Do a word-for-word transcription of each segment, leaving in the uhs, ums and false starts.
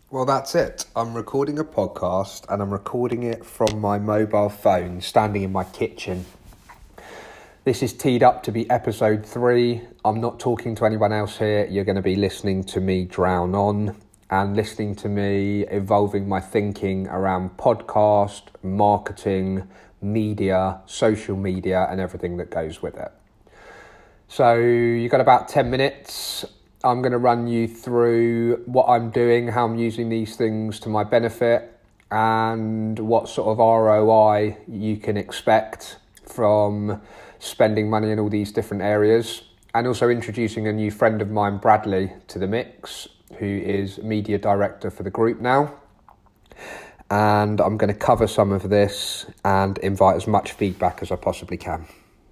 Well, that's it. I'm recording a podcast and I'm recording it from my mobile phone, standing in my kitchen. This is teed up to be episode three. I'm not talking to anyone else here. You're going to be listening to me drown on and listening to me evolving my thinking around podcast, marketing, media, social media, and everything that goes with it. So you've got about ten minutes. I'm going to run you through what I'm doing, how I'm using these things to my benefit, and what sort of R O I you can expect from spending money in all these different areas. And also introducing a new friend of mine, Bradley, to the mix, who is media director for the group now. And I'm going to cover some of this and invite as much feedback as I possibly can.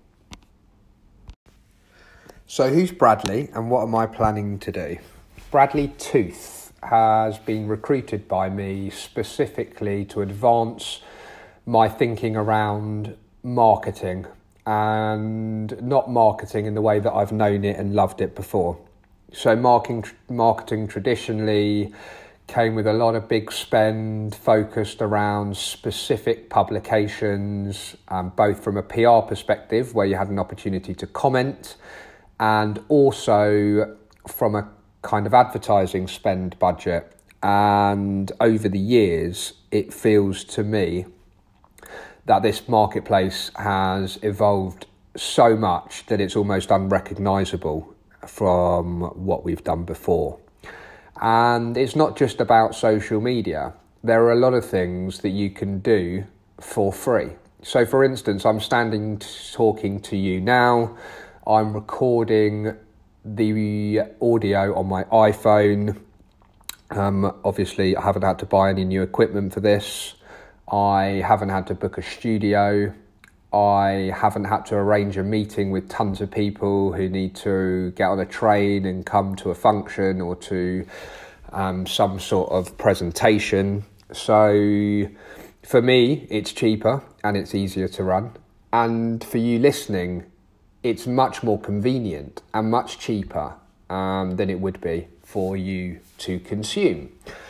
So who's Bradley and what am I planning to do? Bradley Tooth has been recruited by me specifically to advance my thinking around marketing, and not marketing in the way that I've known it and loved it before. So marketing, marketing traditionally came with a lot of big spend focused around specific publications, um, both from a P R perspective where you had an opportunity to comment, and also from a kind of advertising spend budget. And over the years, it feels to me that this marketplace has evolved so much that it's almost unrecognisable from what we've done before. And it's not just about social media. There are a lot of things that you can do for free. So for instance, I'm standing talking to you now. I'm recording the audio on my iPhone. Um, obviously, I haven't had to buy any new equipment for this. I haven't had to book a studio. I haven't had to arrange a meeting with tons of people who need to get on a train and come to a function or to um, some sort of presentation. So for me, it's cheaper and it's easier to run. And for you listening, it's much more convenient and much cheaper um, than it would be for you to consume.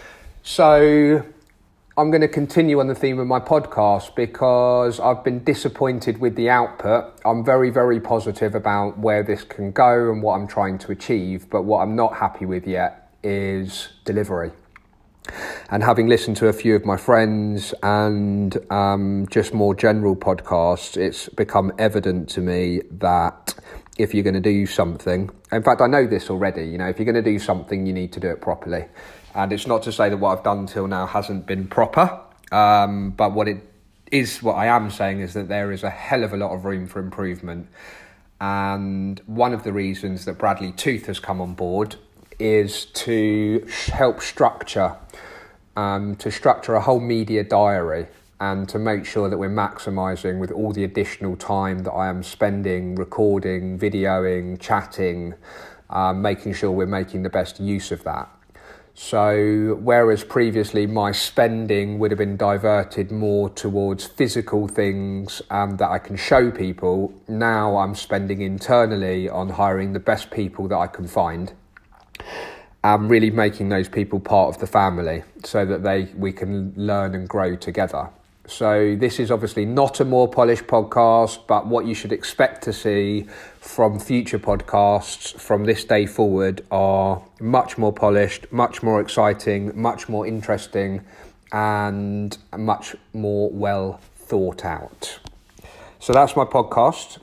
So I'm going to continue on the theme of my podcast because I've been disappointed with the output. I'm very, very positive about where this can go and what I'm trying to achieve, but what I'm not happy with yet is delivery. And having listened to a few of my friends and um, just more general podcasts, it's become evident to me that if you're going to do something, in fact, I know this already, you know, if you're going to do something, you need to do it properly. And it's not to say that what I've done till now hasn't been proper, um, but what it is, what I am saying is that there is a hell of a lot of room for improvement. And one of the reasons that Bradley Tooth has come on board is to help structure, um, to structure a whole media diary and to make sure that we're maximising with all the additional time that I am spending recording, videoing, chatting, um, making sure we're making the best use of that. So whereas previously my spending would have been diverted more towards physical things um, that I can show people, now I'm spending internally on hiring the best people that I can find. And really making those people part of the family so that they we can learn and grow together. So this is obviously not a more polished podcast, but what you should expect to see from future podcasts from this day forward are much more polished, much more exciting, much more interesting, and much more well thought out. So that's my podcast.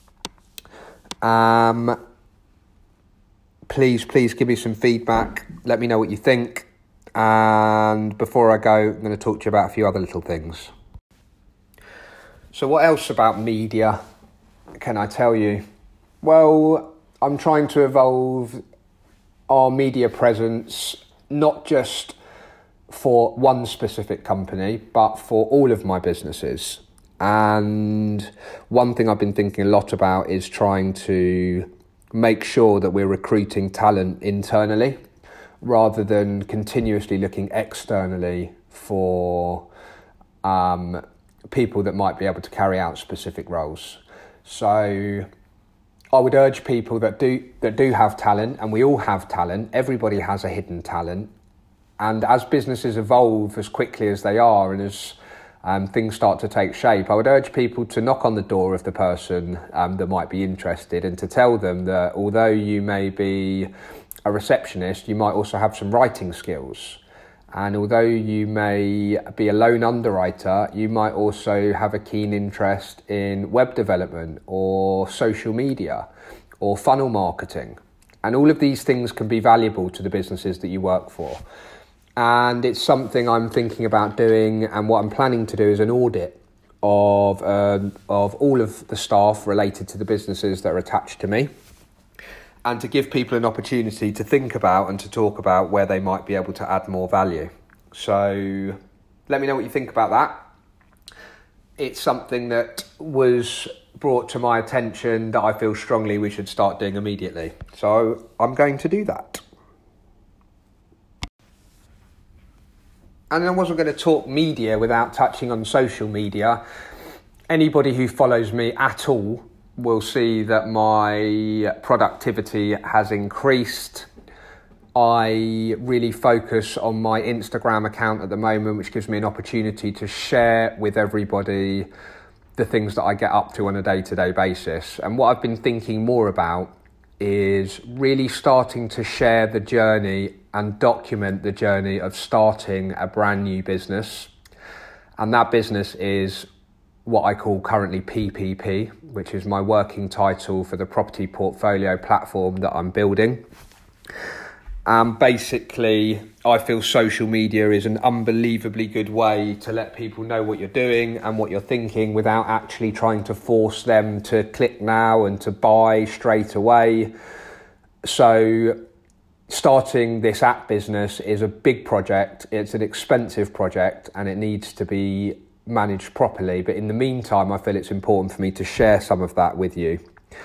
Um... Please, please give me some feedback. Let me know what you think. And before I go, I'm going to talk to you about a few other little things. So what else about media can I tell you? Well, I'm trying to evolve our media presence, not just for one specific company, but for all of my businesses. And one thing I've been thinking a lot about is trying to make sure that we're recruiting talent internally rather than continuously looking externally for um, people that might be able to carry out specific roles. So I would urge people that do that do have talent, and we all have talent, everybody has a hidden talent, And as businesses evolve as quickly as they are, and as um, things start to take shape, I would urge people to knock on the door of the person um, that might be interested, and to tell them that although you may be a receptionist, you might also have some writing skills. And although you may be a loan underwriter, you might also have a keen interest in web development or social media or funnel marketing. And all of these things can be valuable to the businesses that you work for. And it's something I'm thinking about doing, and what I'm planning to do is an audit of um, of all of the staff related to the businesses that are attached to me, and to give people an opportunity to think about and to talk about where they might be able to add more value. So let me know what you think about that. It's something that was brought to my attention that I feel strongly we should start doing immediately. So I'm going to do that. And I wasn't going to talk media without touching on social media. Anybody who follows me at all will see that my productivity has increased. I really focus on my Instagram account at the moment, which gives me an opportunity to share with everybody the things that I get up to on a day-to-day basis. And what I've been thinking more about is really starting to share the journey and document the journey of starting a brand new business. And that business is what I call currently P P P, which is my working title for the property portfolio platform that I'm building. Um, basically, I feel social media is an unbelievably good way to let people know what you're doing and what you're thinking without actually trying to force them to click now and to buy straight away. So starting this app business is a big project. It's an expensive project and it needs to be managed properly. But in the meantime, I feel it's important for me to share some of that with you.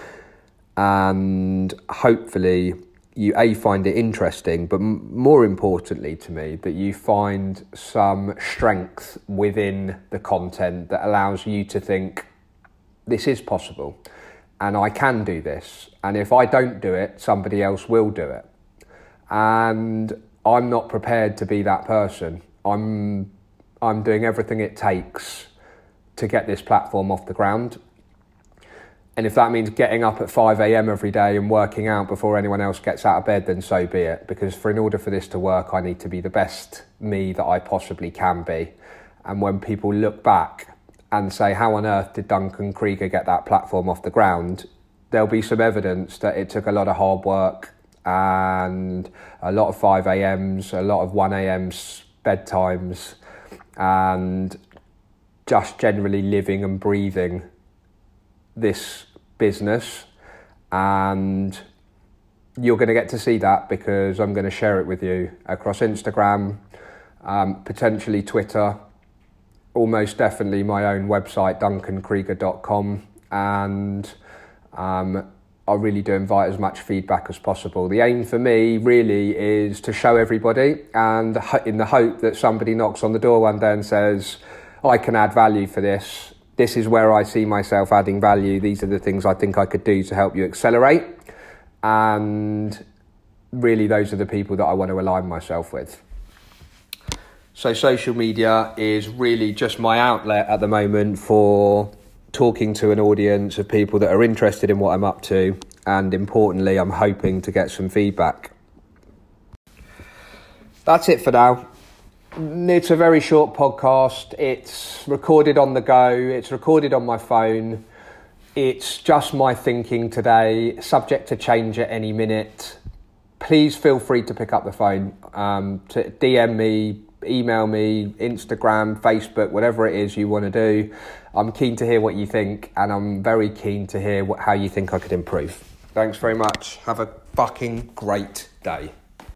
And hopefully you A, find it interesting, but m- more importantly to me, that you find some strength within the content that allows you to think, this is possible and I can do this. And if I don't do it, somebody else will do it. And I'm not prepared to be that person. I'm I'm doing everything it takes to get this platform off the ground. And if that means getting up at five a.m. every day and working out before anyone else gets out of bed, then so be it. Because for in order for this to work, I need to be the best me that I possibly can be. And when people look back and say, how on earth did Duncan Krieger get that platform off the ground? There'll be some evidence that it took a lot of hard work and a lot of five a.m.s, a lot of one a.m.s, bedtimes, and just generally living and breathing this business. And you're going to get to see that because I'm going to share it with you across Instagram, um, potentially Twitter, almost definitely my own website, duncan krieger dot com, and um, I really do invite as much feedback as possible. The aim for me really is to show everybody, and in the hope that somebody knocks on the door one day and says, I can add value for this. This is where I see myself adding value. These are the things I think I could do to help you accelerate. And really, those are the people that I want to align myself with. So social media is really just my outlet at the moment for talking to an audience of people that are interested in what I'm up to. And importantly, I'm hoping to get some feedback. That's it for now. It's a very short podcast. It's recorded on the go. It's recorded on my phone. It's just my thinking today, subject to change at any minute. Please feel free to pick up the phone, um, to D M me, email me, Instagram, Facebook, whatever it is you want to do. I'm keen to hear what you think, and I'm very keen to hear what, how you think I could improve. Thanks very much. Have a fucking great day.